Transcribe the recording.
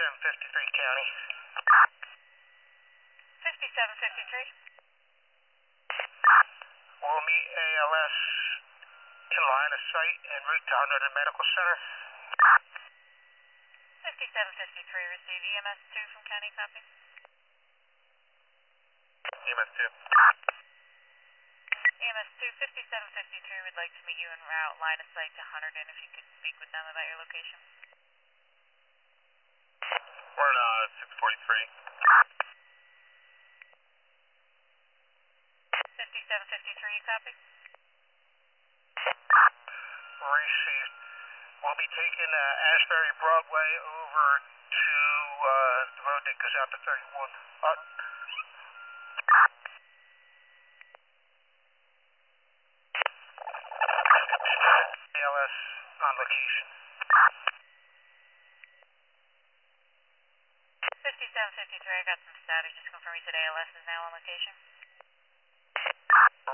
5753 County. 5753. We'll meet ALS in line of sight en route to Hunterdon Medical Center. 5753, receive EMS 2 from County, copy. EMS 2. EMS 2, 5753 would like to meet you en route, line of sight to Hunterdon, if you could speak with them about your location. We're in 643. 5753, copy. Received. We'll be taking Asbury Broadway over to the road that goes out to 31. ALS on location. 5753, I got some status. Just confirm you said ALS is now on location.